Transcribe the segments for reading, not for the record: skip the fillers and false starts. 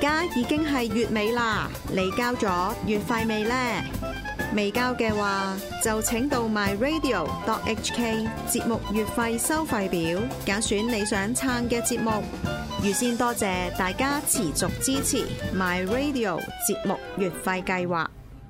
家已經係月尾啦，你交咗月費未呢？未交嘅話，就請到 myradio.hk 節目月費收費表，揀選你想撐嘅節目。預先多謝大家持續支持 myradio 節目月費計劃。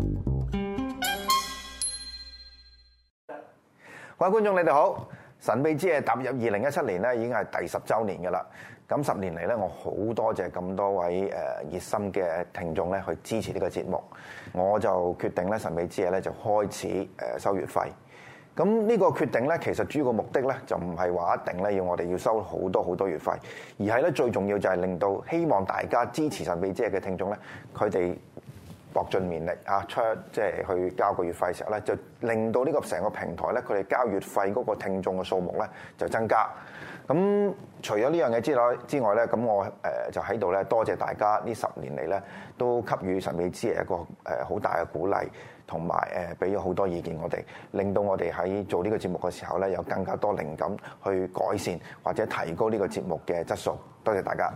各位觀眾，你哋好！神秘之夜踏入2017年咧，已經係第10週年嘅啦。咁10年嚟咧，我好多謝咁多位熱心嘅聽眾咧去支持呢個節目。我就決定咧神秘之夜咧就開始收月費。咁呢個決定咧，其實主要個目的咧就唔係話一定咧要我哋要收好多月費，而係咧最重要就係令到希望大家支持神秘之夜嘅聽眾咧，佢哋搏盡綿力啊，即係去交個月費嘅時候咧，就令到呢個成個平台咧，佢哋交月費嗰個聽眾嘅數目咧就增加。咁除咗呢樣嘢之外咧，咁我就喺度咧多謝大家呢10年嚟咧都給予神秘之夜一個好大嘅鼓勵，同埋俾咗好多意見我哋，令到我哋喺做呢個節目嘅時候咧有更加多靈感去改善或者提高呢個節目嘅質素。多謝大家。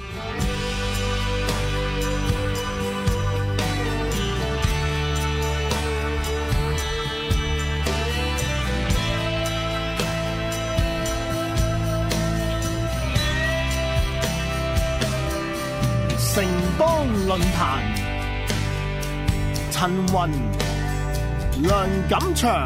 城邦論壇，陳雲、梁錦祥。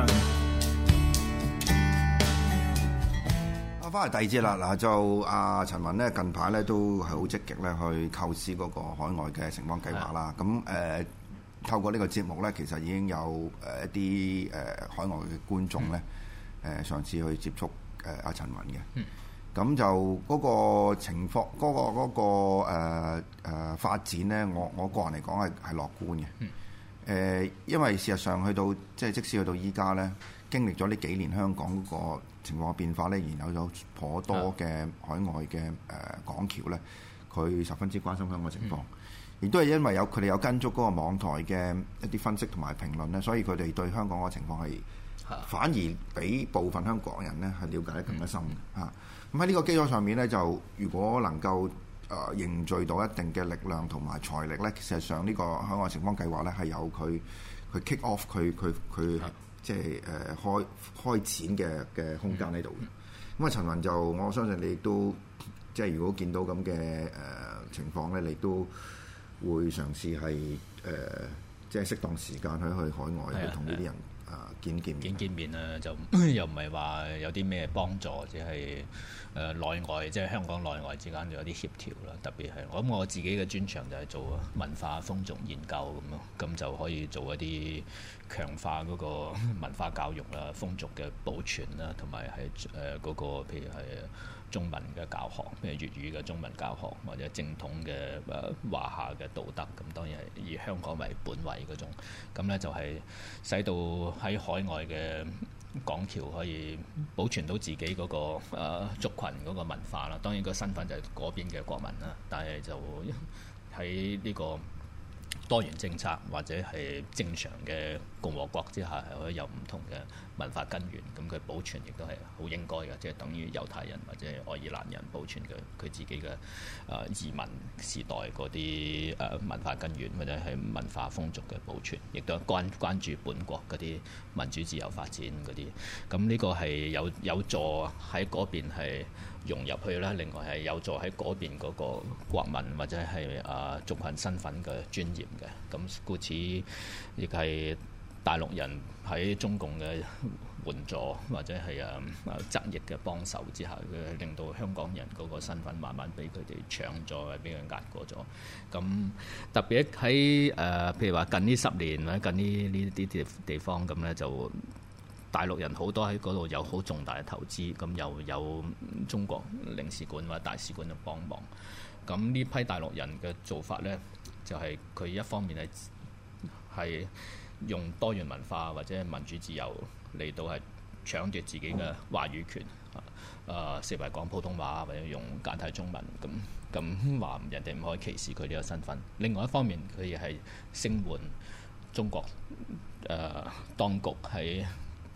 翻嚟第二節啦，嗱就阿陳雲咧近排咧都係好積極咧去構思嗰個海外嘅城邦計劃啦。咁透過呢個節目咧，其實已經有一啲海外嘅觀眾咧嘗試去接觸阿陳雲嘅。咁就嗰個情況，嗰個發展咧，我個人嚟講係樂觀嘅。因為事實上去到即使去到依家咧，經歷咗呢幾年香港嗰個情況嘅變化咧，然後有頗多嘅海外嘅港僑咧，佢十分之關心香港情況，亦都係因為佢哋有跟足嗰個網台嘅一啲分析同埋評論咧，所以佢哋對香港嘅情況係反而比部分香港人咧係了解得更加深嘅嚇。咁喺呢個基礎上面咧，就如果能夠凝聚到一定嘅力量同埋財力咧，事實上呢個海外城邦計劃咧係有佢 kick off 佢即係開展嘅空間喺度嘅。咁啊，陳雲就我相信你亦都即係如果見到咁嘅情況咧，你都會嘗試係即係適當時間去海外去同呢啲人見面啊，就又唔係話有啲咩幫助，只係內外即係香港內外之間有啲協調啦。特別係我自己嘅專長就係做文化風俗研究咁咯，咁就可以做一啲強化嗰個文化教育啦、風俗嘅保存啦，同埋係嗰個譬如係中文嘅教學，譬如粵語嘅中文教學，或者正統嘅華夏嘅道德，咁當然係以香港為本位嗰種，咁咧就係使到喺海外嘅港僑可以保存到自己嗰個族群嗰個文化啦。當然個身份就係嗰邊嘅國民啦，但係就喺呢個多元政策或者係正常嘅共和國之下，係可以有唔同嘅文化根源，咁佢保存亦都係好應該嘅，即係等於猶太人或者愛爾蘭人保存佢自己嘅移民時代嗰啲文化根源或者係文化風俗嘅保存，亦都關注本國嗰啲民主自由發展嗰啲，咁呢個係有助喺嗰邊係融入去啦，另外係有助喺嗰邊嗰個國民或者係族群身份嘅尊嚴嘅，咁故此亦係大陸人喺中共嘅援助或者係側翼嘅幫手之下，佢令到香港人嗰個身份慢慢俾佢哋搶咗，俾佢壓過咗。咁特別喺譬如話近呢10年或者近呢啲地方咁咧，就大陸人好多喺嗰度有好重大嘅投資，咁又有中國領事館或者大使館嘅幫忙。咁呢批大陸人嘅做法咧，就係佢一方面係用多元文化或者民主自由嚟到係搶奪自己嘅話語權，視為講普通話或者用簡體中文，咁話人哋唔可以歧視佢呢個身份。另外一方面，佢亦係聲援中國當局喺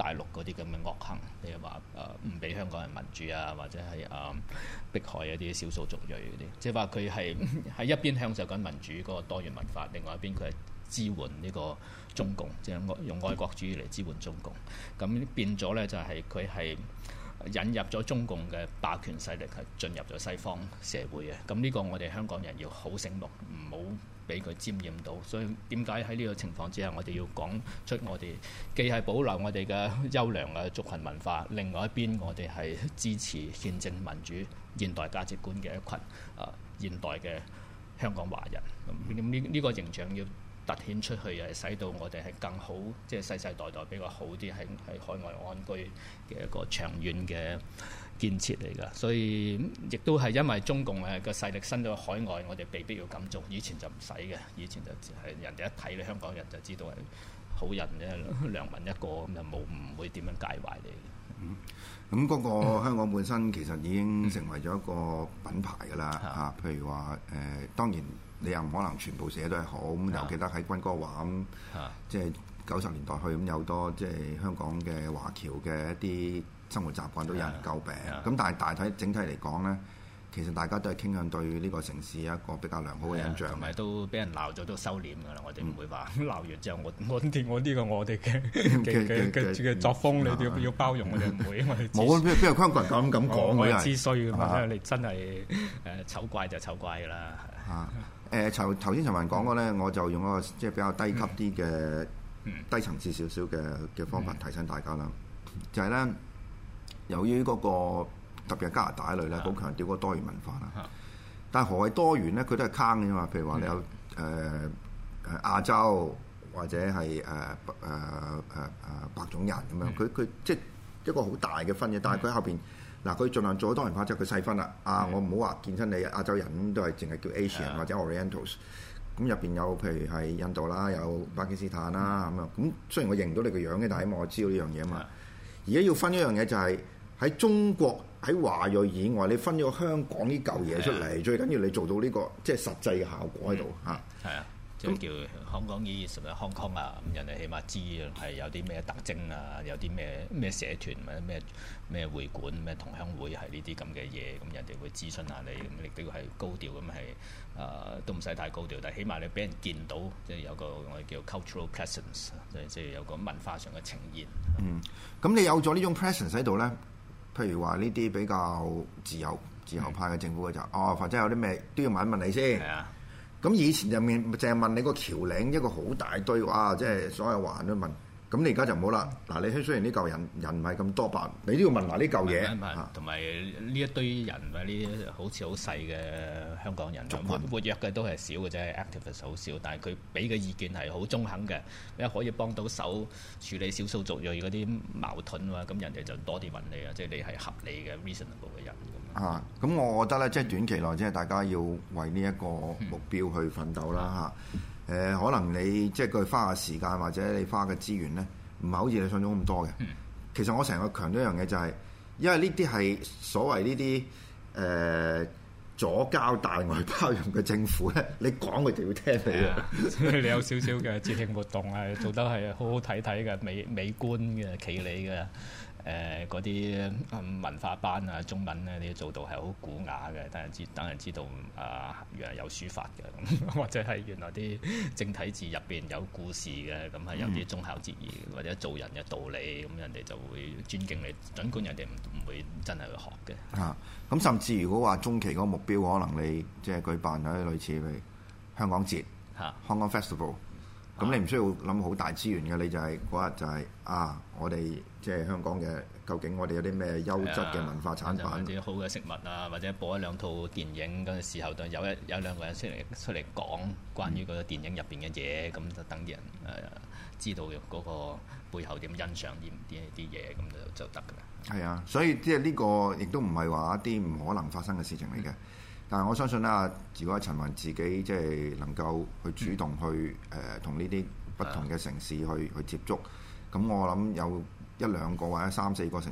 大陸嗰啲咁嘅惡行，譬如話唔俾香港人民主啊，或者係迫害一啲少數族裔嗰啲，即係話佢係喺一邊享受緊民主嗰個多元文化，另外一邊佢係支援呢個中共，即係用愛國主義嚟支援中共。咁變咗咧就係佢係引入咗中共嘅霸權勢力係進入咗西方社會嘅。咁呢個我哋香港人要好醒目，唔好俾佢沾染到。所以點解喺呢個情況之下，我哋要講出我哋既係保留我哋嘅優良嘅族群文化，另外一邊我哋係支持憲政民主現代價值觀嘅一群現代嘅香港華人。咁呢個形象要突顯出去，係使到我哋係更好，即係世世代代比較好啲，喺海外安居嘅一個長遠嘅建設嚟㗎。所以亦都係因為中共個勢力伸咗海外，我哋被逼要咁做。以前就唔使嘅，以前就係人哋一睇你香港人就知道係好人啫，良民一個，咁就唔會點樣介懷你。 咁嗰個香港本身其實已經成為咗一個品牌㗎啦嚇。譬如話當然。你又唔可能全部寫都係好咁，尤其得喺軍歌話咁，即係90年代去咁有多即係香港嘅華僑嘅一啲生活習慣都有人詬病。咁但係大體整體嚟講咧，其實大家都係傾向對呢個城市有一個比較良好嘅印象。 同埋都俾人鬧咗都收斂㗎啦，我哋唔會話鬧完之後我呢個我哋嘅作風，你哋要包容，我哋唔會。 冇邊有香港人咁講我係知衰㗎嘛，你真係醜怪就醜怪㗎啦。 頭先陳文講過咧，我就用一個即係比較低級啲嘅、低層次少少嘅方法提醒大家啦。就係咧，由於嗰個特別係加拿大類咧，好強調嗰個多元文化啦。但係何謂多元咧？佢都係坑嘅嘛。譬如話你有亞洲或者係白種人咁樣，佢即係一個好大嘅分野。但係佢後邊。嗱，佢盡量做多元化，即係佢細分啦。我唔好話見親你亞洲人都係淨係叫 Asian 或者 Orientals。咁入邊有譬如係印度啦，有巴基斯坦啦咁樣。咁雖然我認唔到你個樣嘅，但係因為我知道呢樣嘢啊嘛。而家要分一樣嘢就係喺中國喺華裔以外，你分咗香港呢嚿嘢出嚟，最緊要你做到呢個即係實際嘅效果喺度嚇。 係啊。即係叫香港依什麼 Hong Kong 啊，咁人哋起碼知係有啲咩特徵啊，有啲咩社團或者咩會館、咩同鄉會係呢啲咁嘅嘢，咁人哋會諮詢下你，咁亦都係高調咁係都唔使太高調，但係起碼你俾人見到，即係有個我哋叫 cultural presence，即係有個文化上嘅呈現。 咁你有咗呢種 presence 喺度咧，譬如話呢啲比較自由派嘅政府嘅就或者有啲咩都要問一問你先。係啊。咁以前就淨係問你個橋嶺一個好大堆，哇！即係所有華人都問。咁你而家就唔好啦。嗱，你雖然呢嚿人唔係咁多吧，你都要問埋呢嚿嘢。 同埋呢一堆人啊，呢啲好似好細嘅香港人，活躍嘅都係少嘅啫 ，activist 好少。但係佢俾嘅意見係好中肯嘅，因為可以幫到手處理少數族裔嗰啲矛盾啊，咁人哋就多啲問你啊，即係你係合理嘅 reasonable 嘅人。 咁我覺得咧，即係短期內，即係大家要為呢一個目標去奮鬥啦嚇。可能你即係佢花嘅時間或者你花嘅資源咧，唔係好似你想象咁多嘅。其實我成日強調一樣嘢就係，因為呢啲係所謂呢啲左膠大外包容嘅政府咧，你講佢就要聽你嘅。 你有少少嘅節慶活動係做得係好好睇嘅，美觀嘅企理嘅。嗰啲文化班啊，中文咧，你做到係好古雅嘅，等人知道原來有書法嘅，或者係原來啲正體字入邊有故事嘅，咁係有啲忠孝節義或者做人嘅道理，咁人哋就會尊敬你，儘管人哋唔會真係去學嘅。 咁甚至如果話中期嗰個目標，可能你即係舉辦一啲類似譬如香港節、香港 Festival。咁你唔需要諗好大資源嘅，你就係嗰日就係我哋即係香港嘅，究竟我哋有啲咩優質嘅文化產品， 或者好嘅食物啊，或者播一兩套電影嗰陣時候，就有兩個人出嚟講關於嗰個電影入邊嘅嘢，咁就等啲人知道嗰個背後點欣賞啲嘢，咁就得㗎啦。 係啊，所以即係呢個亦都唔係話一啲唔可能發生嘅事情嚟嘅。但係我相信啦，如果陳雲自己即係能夠去主動去同呢啲不同嘅城市去接觸，咁我諗有1-2個或者3-4個城市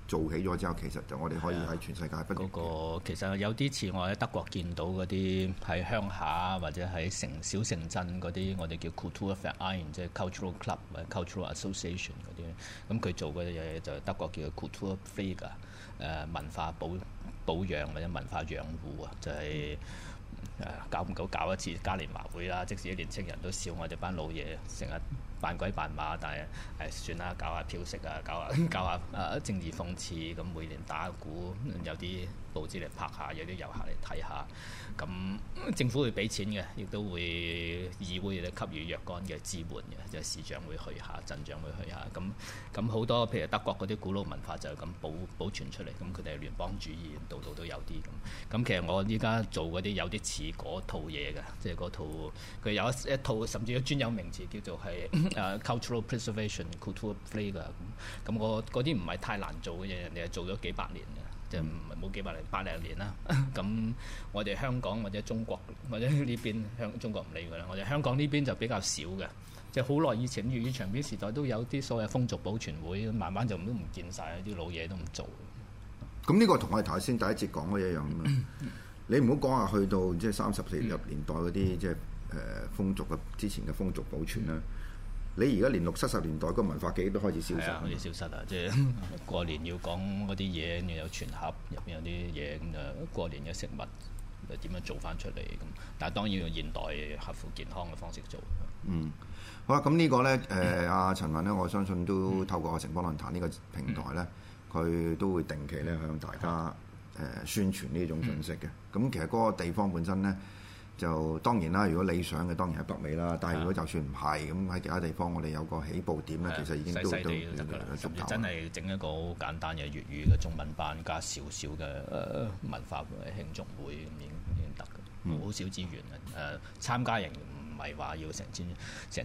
做起咗之後，其實就我哋可以喺全世界不斷。 嗰個其實有啲似我喺德國見到嗰啲喺鄉下或者喺小城鎮嗰啲，我哋叫 Kulturverein， 即係 cultural club 或者 cultural association 嗰啲。咁佢做嗰啲嘢就德國叫 Kulturpflege， 文化保養或者文化養護啊，就係、搞唔到搞一次嘉年華會啦，即使啲年青人都笑我哋班老嘢成日扮鬼扮馬，但係算啦，搞下飄色啊，搞下政治諷刺，咁每年打鼓，有啲報紙嚟拍下，有啲遊客嚟睇下，咁政府會俾錢嘅，亦都會議會嚟給予若干嘅支援嘅，即係市長會去下，鎮長會去下，咁好多譬如德國嗰啲古老文化就係咁保存出嚟，咁佢哋係聯邦主義，度度都有啲咁其實我依家做嗰啲有啲似嗰套嘢嘅，即係嗰套佢有一套甚至有專有名詞叫做係cultural preservation Kulturpflege，咁我嗰啲唔係太難做嘅嘢，人哋係做咗幾百年嘅。即係唔係冇幾百年，100年啦。咁我哋香港或者中國或者呢邊中國唔理佢啦。我哋香港呢邊就比較少嘅，即係好耐以前粵語長片時代都有啲所謂風俗保存會，慢慢就都唔見晒，啲老嘢都唔做。 咁呢個同我哋頭先第一節講嘅一樣啊！你唔好講話去到即係30、40年代嗰啲即係風俗嘅之前嘅風俗保存啦。你而家連60、70年代個文化記憶都開始消失， 開始消失啦！即係過年要講嗰啲嘢，又有全盒入邊有啲嘢，咁就過年嘅食物又點樣做翻出嚟咁？但係當然用現代合乎健康嘅方式做。 好啦，咁呢個咧阿陳文咧，我相信都透過城邦論壇呢個平台咧，佢都會定期咧向大家宣傳呢種信息嘅。咁其實嗰個地方本身咧。就當然啦，如果理想嘅當然係北美啦，但係如果就算唔係咁喺其他地方，我哋有個起步點咧，其實已經都甚至真係整一個好簡單嘅粵語嘅中文班，加少少嘅文化慶祝會咁已經得嘅，好少資源啊！參加人唔係話要成千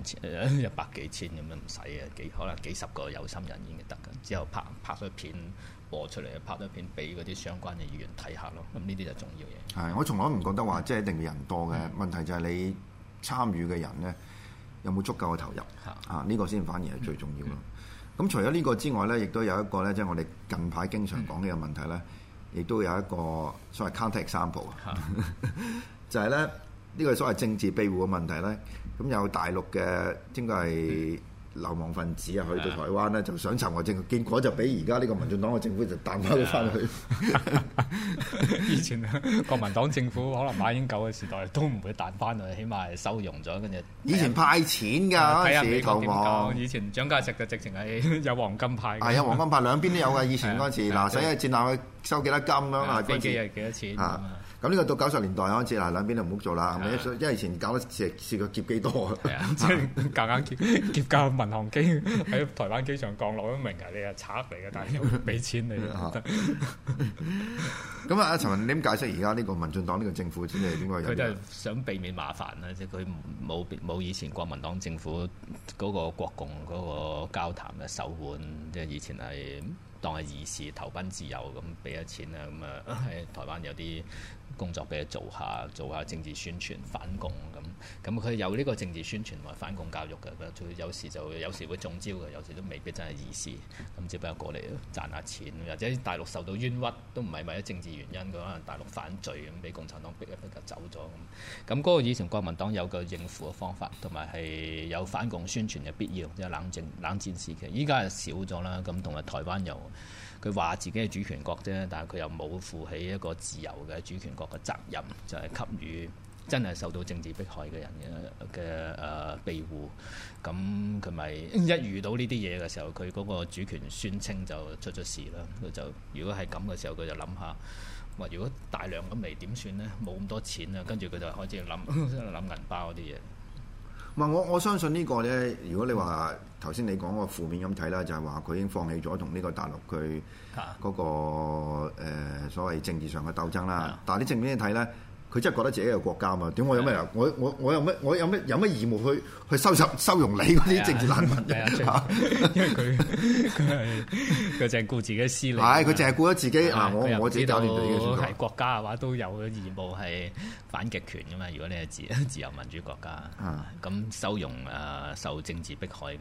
100幾千咁樣唔使嘅，可能幾十個有心人已經得嘅，之後拍咗片。播出嚟拍咗片俾嗰啲相關嘅議員睇下咯，咁呢啲就重要嘢。係，我從來唔覺得話即係一定要人多嘅，問題就係你參與嘅人咧有冇足夠嘅投入呢個先反而係最重要咯。咁除咗呢個之外咧，亦都有一個咧，即係我哋近排經常講呢個問題咧，亦都有一個所謂 counter example 就係咧呢個所謂政治庇護嘅問題咧，咁有大陸嘅應該係流亡分子啊，去到台灣咧就想尋求政府，結果就俾而家呢個民進黨嘅政府就彈翻佢翻去。 以前國民黨政府可能馬英九嘅時代都唔會彈翻去，起碼係收容咗，跟住以前派錢㗎嗰陣時投降。 以前蔣介石就直情係有黃金派。 係有黃金派，兩邊都有㗎。以前嗰陣時嗱，使一戰艦去收幾多金咁啊？ 飛機係幾多錢啊？ 咁呢個到90年代開始嗱，兩邊都唔好做啦，係咪？因為以前搞得試過劫機多， 即係夾硬劫架民航機喺台灣機場降落都明啊！你係賊嚟嘅，但係又俾錢你。 咁啊，陳文點解釋而家呢個民進黨呢個政府即係點解？ 佢都係想避免麻煩啦，即係佢冇以前國民黨政府嗰個國共嗰個交談嘅手腕，即係以前係當係義士投奔自由咁俾咗錢啦，咁啊喺台灣有啲工作俾佢做下政治宣傳反共咁佢有呢個政治宣傳同埋反共教育嘅，佢有時會中招嘅，有時都未必真係義士，咁只不過過嚟賺下錢，或者大陸受到冤屈都唔係為咗政治原因，佢可能大陸反罪咁俾共產黨逼一逼就走咗咁。咁嗰個以前國民黨有個應付嘅方法，同埋係有反共宣傳嘅必要，即係冷戰時期。依家係少咗啦，咁同埋台灣又佢話自己係主權國啫，但係佢又冇負起一個自由嘅主權國嘅責任，就係給予真係受到政治迫害嘅人嘅庇護。咁佢咪一遇到呢啲嘢嘅時候，佢嗰個主權宣稱就出咗事啦。佢就如果係咁嘅時候，佢就諗下，話如果大量咁嚟點算呢？冇咁多錢啊，跟住佢就開始諗銀包嗰啲嘢。 唔係我相信呢個咧，如果你話頭先你講個負面咁睇啦，就係話佢已經放棄咗同呢個大陸佢嗰個所謂政治上嘅鬥爭啦。但係你正面睇咧，佢真係覺得自己係個國家嘛？點我有咩我有咩義務去收容你嗰啲政治難民啫？ 因為佢淨係顧自己私利。 係佢淨係顧咗自己啊！我自己搞掂自己嘅選舉。 係國家嘅話都有義務係反極權㗎嘛。如果你係自由民主國家，咁收容受政治迫害嘅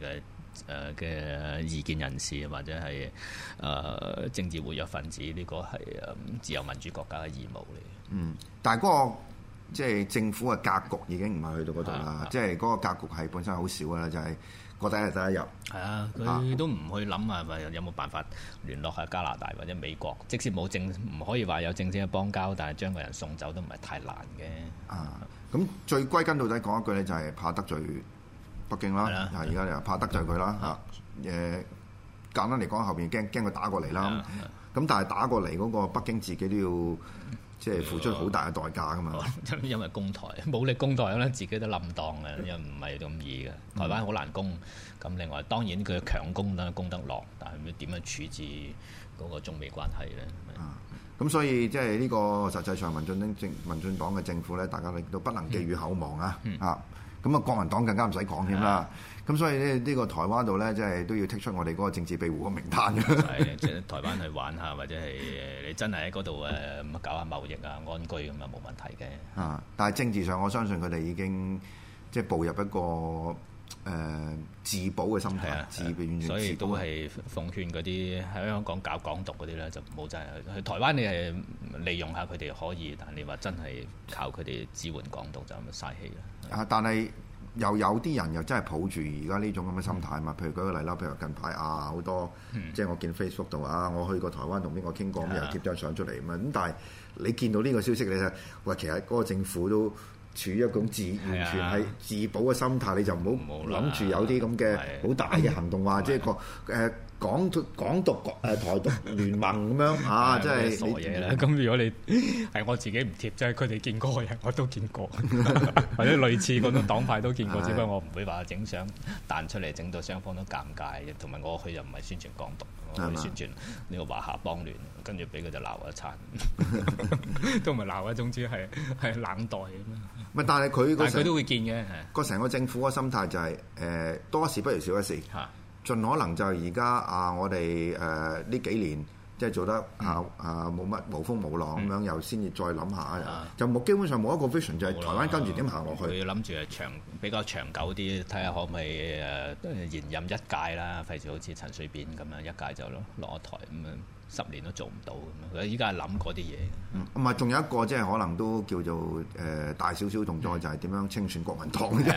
嘅異見人士或者係政治活躍分子，呢個係自由民主國家嘅義務嚟。 但係嗰個即係政府嘅格局已經唔係去到嗰度啦，即係嗰個格局係本身好少㗎啦，就係過第一日第一日。 係啊，佢都唔去諗啊，有冇辦法聯絡下加拿大或者美國？即使冇唔可以話有正式嘅邦交，但係將個人送走都唔係太難嘅。 咁最歸根到底講一句咧，就係怕得罪北京啦。而家你又怕得罪佢啦嚇。簡單嚟講，後邊驚佢打過嚟啦。咁但係打過嚟嗰個北京自己都要即係付出好大嘅代價噶嘛。 因為攻台武力攻台咧，自己都冧檔嘅，又唔係咁易嘅。台灣好難攻。咁另外當然佢強攻咧攻得落，但係點樣處置嗰個中美關係咧？ 咁所以即係呢個實際上民進黨嘅政府咧，大家亦都不能寄予厚望啊！咁啊，國民黨更加唔使講添啦。咁所以呢個台灣度咧，即係都要剔出我哋嗰個政治庇護嘅名單嘅。 係即係台灣去玩下，或者係你真係喺嗰度搞下貿易啊、安居咁啊，冇問題嘅。 但係政治上，我相信佢哋已經即係步入一個自保嘅心態， 所以都係奉勸嗰啲喺香港搞港獨嗰啲咧，就唔好真係去台灣。你係利用下佢哋可以，但係你話真係靠佢哋支援港獨就咁嘥氣啦。 但係又有啲人又真係抱住而家呢種咁嘅心態嘛。譬如舉個例啦，譬如近排好多，即係我見 Facebook 度我去過台灣同邊個傾過，咁又貼張相出嚟咁啊。咁但係你見到呢個消息，你就話其實嗰個政府都處於一種完全係自保嘅心態，你就唔好諗住有啲咁嘅好大嘅行動，話即係個港獨台獨聯盟咁樣即係傻嘢啦。咁如果你係我自己唔貼，即係佢哋見過嘅人我都見過，或者類似嗰種黨派都見過，只不過我唔會話整相彈出嚟，整到雙方都尷尬。同埋我去又唔係宣傳港獨，我去宣傳呢個華夏邦聯，跟住俾佢就鬧一餐，都唔係鬧，總之係冷待咁樣。 但係佢都會見嘅。 個成個政府嘅心態就係多一事不如少一事，盡可能就係而家我哋呢幾年即係做得冇乜無風無浪咁樣，又先至再諗下，就基本上冇一個 vision 就係台灣跟住點行落去。 佢諗住係比較長久啲，睇下可唔可以延任一屆啦，費事好似陳水扁咁樣一屆就落台咁樣。10年都做唔到咁樣，佢依家係諗嗰啲嘢。 唔係，仲有一個即係可能都叫做大少少動作，就係點樣清算國民黨嘅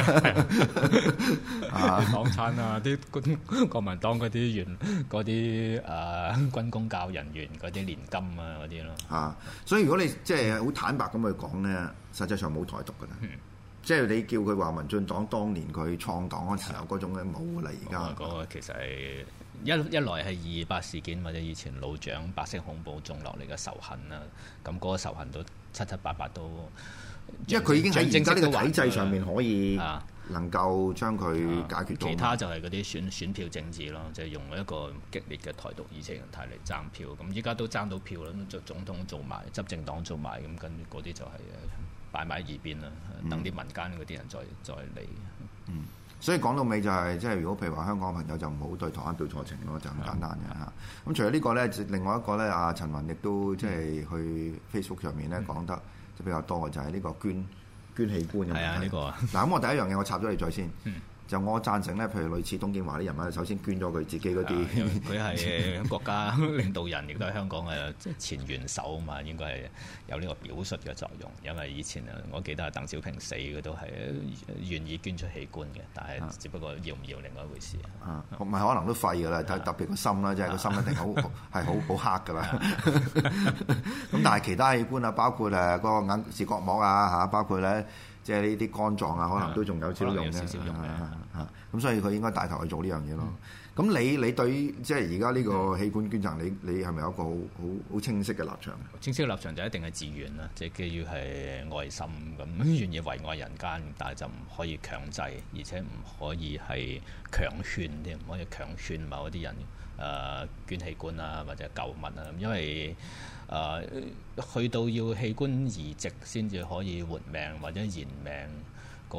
黨產啊，啲國民黨嗰啲軍公教人員嗰啲年金啊嗰啲咯。 所以如果你即係好坦白咁去講咧，實際上冇台獨㗎啦。即係你叫佢話民進黨當年佢創黨嗰時候嗰種咧冇㗎啦，而家嗰個其實係。一來係228事件或者以前老蔣白色恐怖種落嚟嘅仇恨啦，咁嗰個仇恨都七七八八都， 因為佢已經喺而家呢個體制上面可以能夠將佢解決到。 其他就係嗰啲選票政治咯，就係用一個激烈嘅台獨意識形態嚟爭票。咁依家都爭到票啦，咁總統做埋，執政黨做埋，咁跟住嗰啲就係擺埋一邊啦，等啲民間嗰啲人再嚟。 所以講到尾就係即係如果譬如話香港朋友就唔好對台灣對錯情咯，就咁簡單嘅嚇。咁除咗呢個咧，另外一個咧，阿陳雲亦都即係去 Facebook 上面咧講得就比較多嘅，就係呢個捐器官嘅問題。 係啊，呢個嗱咁我第一樣嘢我插咗你再先。就我贊成咧，譬如類似董建華啲人物，首先捐咗佢自己嗰啲。 佢係國家領導人，亦都係香港嘅前元首啊嘛，應該係有呢個表率嘅作用。因為以前我記得係鄧小平死，佢都係願意捐出器官嘅，但係只不過要唔要另外一回事。 唔係可能都廢㗎啦，特別個心啦，即係個心一定係好黑㗎啦。咁但係其他器官啊，包括嗰個眼視覺膜啊，包括咧。即係呢啲肝臟啊，可能都仲有少少用嘅。咁所以佢應該帶頭去做呢樣嘢咯。咁你對於即係而家呢個器官捐贈，你係咪有一個好清晰嘅立場？ 清晰嘅立場就一定係自願啦，即係基於係愛心咁，願意為愛人間，但係就唔可以強制，而且唔可以係強勸添，唔可以強勸某一啲人捐器官啊或者救物啊，因為去到要器官移植先至可以活命或者延命嗰個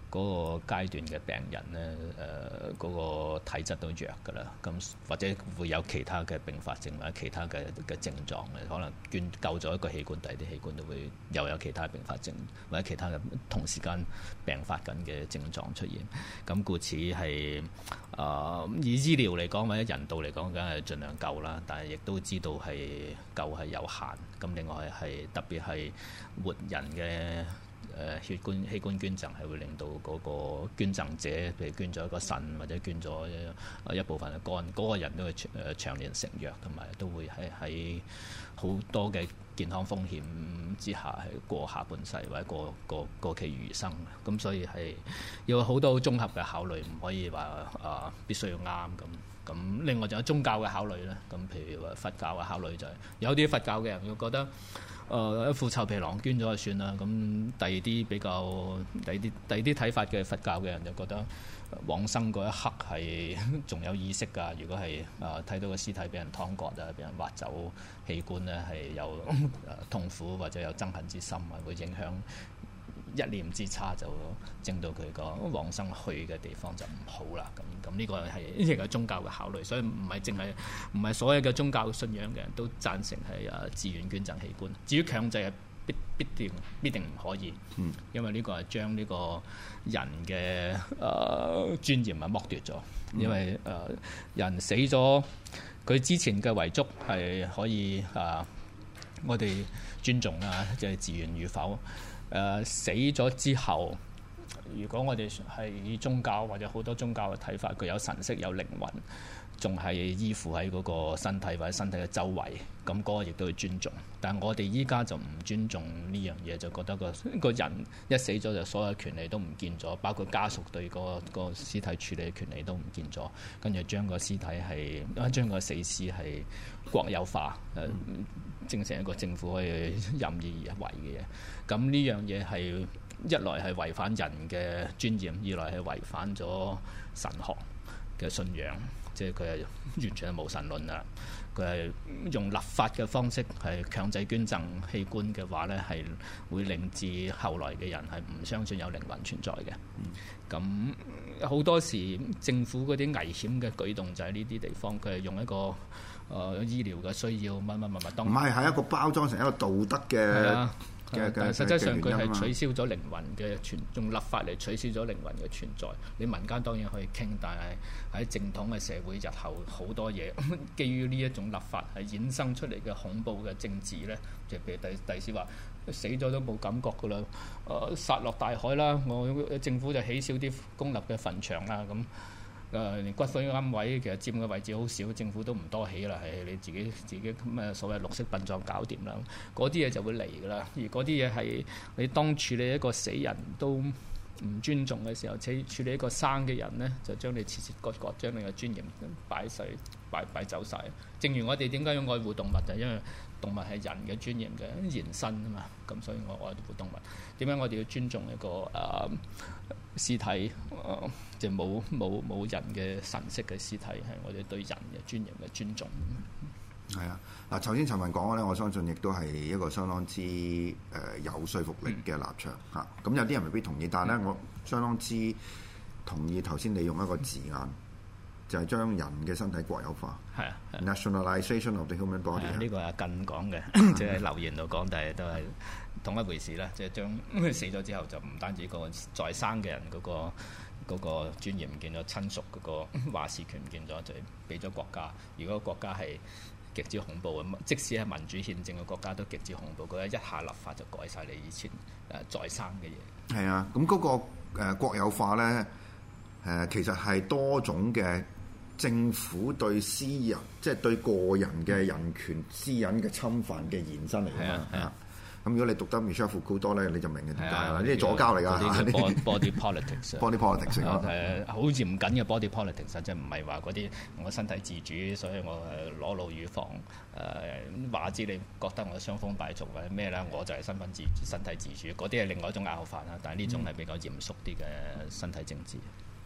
嗰個階段嘅病人咧，嗰個體質都弱㗎啦，咁或者會有其他嘅併發症或者其他嘅症狀嘅，可能救咗一個器官，第二啲器官都會又有其他併發症或者其他嘅同時間病發緊嘅症狀出現。咁故此係以醫療嚟講或者人道嚟講，梗係盡量救啦，但係亦都知道係救係有限。咁另外係特別係活人嘅。器官捐贈係會令到嗰個捐贈者，譬如捐咗一個腎或者捐咗一部分嘅肝，嗰個人都會長年食藥，同埋都會係喺好多嘅健康風險之下係過下半世或者過其餘生。咁所以係要好多綜合嘅考慮，唔可以話必須要啱咁。咁另外仲有宗教嘅考慮咧。咁譬如話佛教嘅考慮就係有啲佛教嘅人會覺得。一副臭皮囊捐咗就算啦。咁第二啲睇法嘅佛教嘅人就覺得往生嗰一刻係仲有意識㗎。如果係睇到個屍體俾人劏割啊，俾人挖走器官咧，係有痛苦或者有憎恨之心啊，會影響一念之差就整到佢個往生去嘅地方就唔好啦。咁呢個係一個宗教嘅考慮，所以唔係所有嘅宗教信仰嘅人都贊成係自願捐贈器官。至於強制係必定唔可以，因為呢個係將呢個人嘅尊嚴係剝奪咗。因為人死咗，佢之前嘅遺囑係可以我哋尊重啦，即係自願與否。死咗之後，如果我哋係以宗教或者好多宗教嘅睇法，佢有神識有靈魂，仲係依附喺嗰個身體或者身體嘅周圍，咁嗰個亦都要尊重。但係我哋依家就唔尊重呢樣嘢，就覺得個人一死咗就所有權利都唔見咗，包括家屬對個屍體處理嘅權利都唔見咗，跟住將個屍體係將個死屍係國有化，整成一個政府可以任意而為嘅嘢。咁呢樣嘢係一來係違反人嘅尊嚴，二來係違反咗神學嘅信仰，即係佢係完全係無神論啦。佢係用立法嘅方式係強制捐贈器官嘅話呢，係會令至後來嘅人係唔相信有靈魂存在嘅。咁好多時政府嗰啲危險嘅舉動就喺呢啲地方，佢係用一個醫療嘅需要乜，唔係一個包裝成一個道德嘅。 但係實際上佢係取消咗靈魂嘅用立法嚟取消咗靈魂嘅存在。你民間當然可以傾，但係喺正統嘅社會，日後好多嘢基於呢一種立法係衍生出嚟嘅恐怖嘅政治咧，就譬如第時話死咗都冇感覺噶啦，殺落大海啦，我政府就起少啲公立嘅墳場啦咁。連骨灰龕位其實佔嘅位置好少，政府都唔多起啦，係你自己咩所謂綠色殯葬搞掂啦，嗰啲嘢就會嚟㗎啦。而嗰啲嘢係你當處理一個死人都唔尊重嘅時候，處理一個生嘅人呢，就將你切切割割，將你嘅尊嚴擺走晒。正如我哋點解要愛護動物，就因為動物係人嘅尊嚴嘅延伸啊嘛。咁所以我愛護動物。點解我哋要尊重一個屍體？即係冇人嘅神識嘅屍體，係我哋對人嘅尊嚴嘅尊重。 係啊，嗱，頭先陳文講嘅咧，我相信亦都係一個相當之有說服力嘅立場嚇。咁有啲人未必同意，但係咧，我相當之同意頭先你用一個字眼，就係將人嘅身體國有化。係啊 ，nationalization of the human body。 呢個係阿近講嘅，即係留言度講，但係都係同一回事啦。即係將死咗之後，就唔單止個在生嘅人嗰個尊嚴唔見咗，親屬嗰個話事權唔見咗，就係俾咗國家。如果國家係極之恐怖嘅，即使係民主憲政嘅國家都極之恐怖。佢一下立法就改晒你以前在生嘅嘢。 係啊，咁嗰個國有化咧，其實係多種嘅政府對私人，即係對個人嘅人權私隱嘅侵犯嘅延伸嚟㗎嘛。咁如果你讀得 Michel Foucault 多咧，你就明嘅點解啦。呢啲左膠嚟㗎。 body politics，body politics 好嚴謹嘅 body politics， 即係唔係話嗰啲我身體自主，所以我裸露乳房話知你覺得我傷風敗俗或者咩啦，我就係身體自主，嗰啲係另外一種拗法啦。但係呢種係比較嚴肅啲嘅身體政治。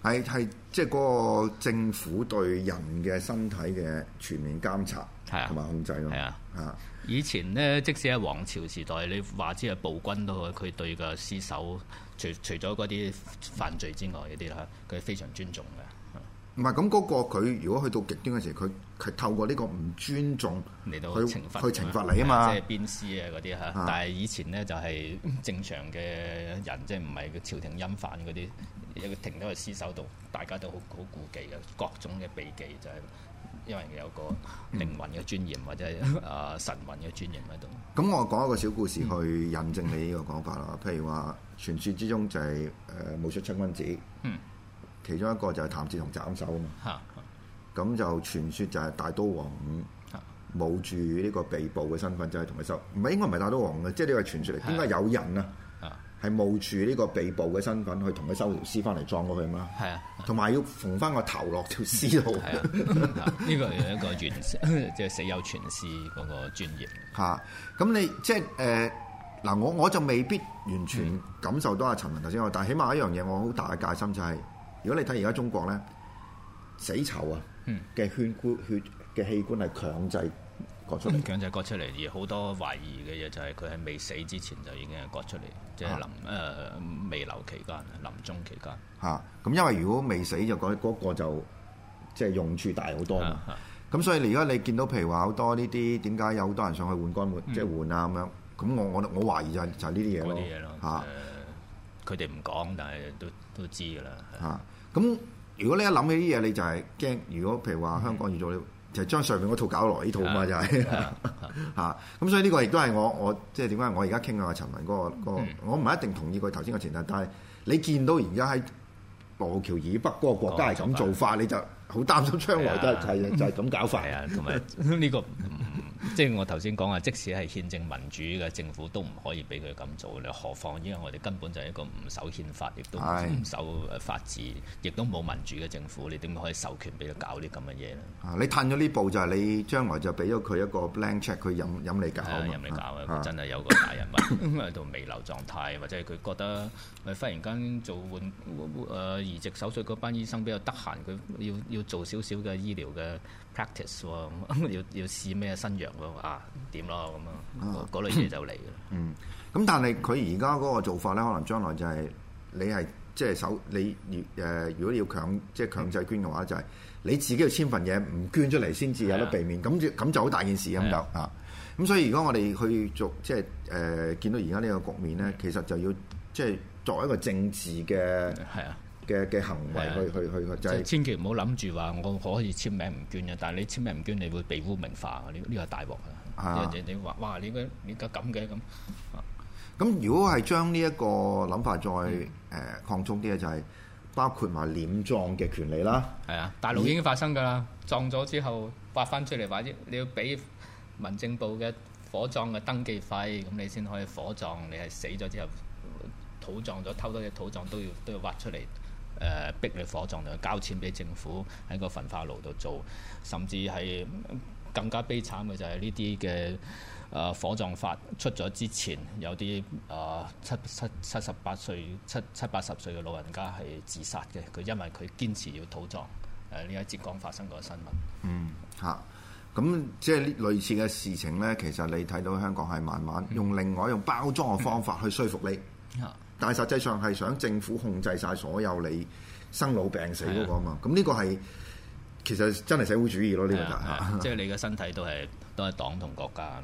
係即係嗰個政府對人嘅身體嘅全面監察同埋控制咯。係啊， 以前咧，即使喺皇朝時代，你話知係暴君都好，佢對個屍首，除咗嗰啲犯罪之外嗰啲啦，佢係非常尊重嘅。 唔係咁嗰個佢如果去到極端嘅時候，佢透過呢個唔尊重嚟到去懲罰你啊嘛， 即係鞭屍啊嗰啲嚇。但係以前咧就係正常嘅人，即係唔係個朝廷欽犯嗰啲，停咗個屍首度，大家都好顧忌嘅，各種嘅避忌就係因為有個靈魂嘅尊嚴或者係神魂嘅尊嚴喺度。 咁我講一個小故事去印證你呢個講法啦。譬如話傳説之中就係武術七君子。其中一個就係譚嗣同斬首啊嘛，咁就傳説就係大刀王五冒住呢個被捕嘅身份，就係同佢收，唔係應該唔係大刀王五嘅，即係呢個係傳説嚟。應該有人啊，係冒住呢個被捕嘅身份去同佢收條屍翻嚟撞過去嘛，同埋要縫翻個頭落條屍度。 呢個係一個即係死有全屍嗰個專業。 咁你即係嗱，我就未必完全感受到阿陳文頭先講，但係起碼一樣嘢，我好大嘅戒心就係。如果你睇而家中國咧，死囚啊嘅血嘅器官係強制割出嚟， 強制割出嚟，而好多懷疑嘅嘢就係佢喺未死之前就已經係割出嚟，即係未留期間、臨終期間。 咁因為如果未死就嗰個就即係用處大好多嘛。咁所以你而家你見到譬如話好多呢啲點解有好多人上去換肝即係換啊咁樣，咁我懷疑就係呢啲嘢咯。 佢哋唔講，但係都知㗎啦。 咁如果你一諗起啲嘢，你就係驚。如果譬如話香港要做呢，就係將上面嗰套搞落呢套嘛，就係咁所以呢個亦都係我即係點解我而家傾阿陳文嗰個，我唔係一定同意佢頭先嘅前提，但係你見到而家喺羅湖橋以北嗰個國家係咁做法，你就好擔心將來都係就係咁搞法。 同埋呢個即係我頭先講啊，即使係憲政民主嘅政府都唔可以俾佢咁做，你何況因為我哋根本就係一個唔守憲法，亦都唔守法治，亦都冇民主嘅政府，你點可以授權俾佢搞啲咁嘅嘢咧？ 你褪咗呢步就係你將來就俾咗佢一個 blank check，佢任你搞任你搞啊！佢真係有個大人物喺度彌留狀態，或者係佢覺得忽然間做移植手術嗰班醫生比較得閒，佢要做少少嘅醫療嘅 practice 喎，要試咩新藥喎點咯咁啊，嗰類嘢就嚟嘅。 咁但係佢而家嗰個做法咧，可能將來就係你係即係你如果要強制捐嘅話，就係你自己要簽份嘢，唔捐出嚟先至有得避免。咁就好大件事咁就咁所以如果我哋去做即係見到而家呢個局面咧，其實就要即係作為一個政治嘅嘅行為去就係千祈唔好諗住話我可以簽名唔捐嘅，但係你簽名唔捐，你會被污名化呢個係大鑊啊！你話哇，你而家咁嘅咁。 咁如果係將呢一個諗法再擴充啲嘅，就係包括埋殮葬嘅權利啦。 大陸已經發生㗎啦，葬咗之後挖翻出嚟，或者你要俾民政部嘅火葬嘅登記費，咁你先可以火葬。你係死咗之後土葬咗，偷多嘅土葬都要挖出嚟。逼你火葬就交錢俾政府喺個焚化爐度做，甚至係更加悲慘嘅就係呢啲嘅火葬法出咗之前，有啲七八十歲嘅老人家係自殺嘅，佢因為佢堅持要土葬。呢喺浙江發生過新聞。 咁即係類似嘅事情咧，其實你睇到香港係慢慢用另外一種包裝嘅方法去說服你。但係實際上係想政府控制晒所有你生老病死嗰個啊嘛，咁呢個係其實真係社會主義咯，呢個就係即係你嘅身體都係黨同國家，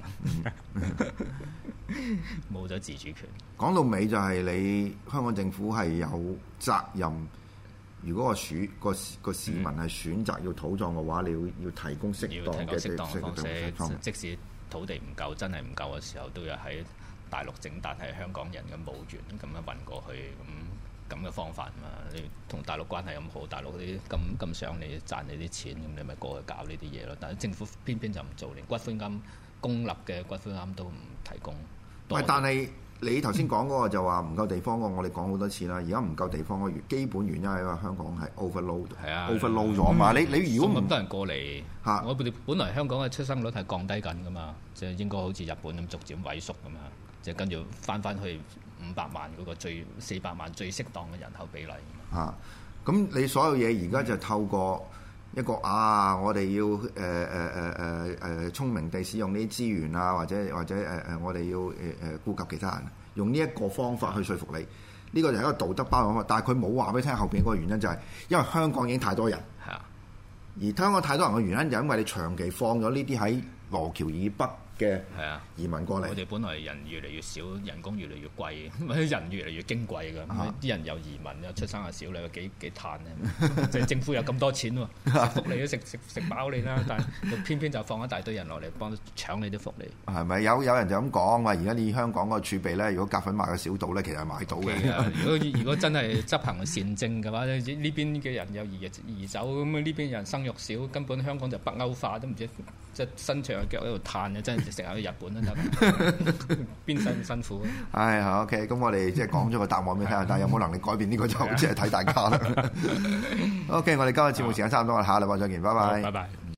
冇咗自主權。 講到尾就係你香港政府係有責任，如果個市民係選擇要土葬嘅話，你要提供適當嘅方式， 即使土地唔夠，真係唔夠嘅時候，都要喺大陸整笪係香港人嘅墓園咁樣運過去，咁嘅方法嘛。你同大陸關係咁好，大陸嗰啲咁想你賺你啲錢，咁你咪過去搞呢啲嘢咯。但係政府偏偏就唔做，連骨灰龕公立嘅骨灰龕都唔提供。 但係你頭先講嗰個就話唔夠地方，我哋講好多次啦。而家唔夠地方嘅基本原因係因為香港係 overload 咗嘛。你如果咁多人過嚟，我哋本來香港嘅出生率係降低緊噶嘛，即係應該好似日本咁逐漸萎縮咁嘛。即係跟住翻去500萬嗰個400萬最適當嘅人口比例。 咁咁你所有嘢而家就透過一個我哋要聰明地使用呢啲資源啊，或者我哋要顧及其他人，用呢一個方法去說服你。呢個就係一個道德包容方法，但係佢冇話俾你聽後邊嗰個原因就係因為香港已經太多人， 係啊， 而香港太多人嘅原因就係因為你長期放咗呢啲喺羅橋以北嘅移民過嚟。 我哋本來人越嚟越少，人工越嚟越貴，人越嚟越矜貴㗎。啲人又移民又出生又少，你話幾嘆咧？即係政府有咁多錢喎，食福利都食飽你啦，但係偏偏就放一大堆人落嚟幫搶你啲福利。 係咪有人就咁講話？而家你香港個儲備咧，如果夾份買個小島咧，其實係買到嘅。 如果真係執行善政嘅話，呢邊嘅人又移走，咁呢邊人生育少，根本香港就北歐化都唔知，即係伸長腳喺度嘆嘅，真係食下去日本都得，邊使咁辛苦啊 ？OK， 咁我哋即係講咗個答案俾你聽，但係有冇能力改變呢個就即係睇大家啦。OK， 我哋今日節目時間差唔多，下禮拜再見，拜拜。 拜拜。